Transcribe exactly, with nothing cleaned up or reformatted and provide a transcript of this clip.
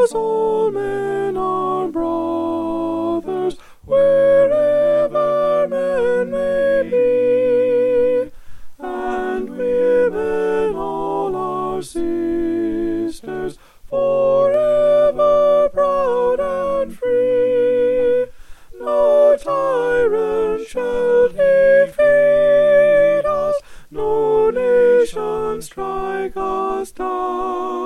'cause all men are brothers, wherever men may be, and women all are sisters, forever proud and free. No tyrant shall defeat us, no nation strike us down.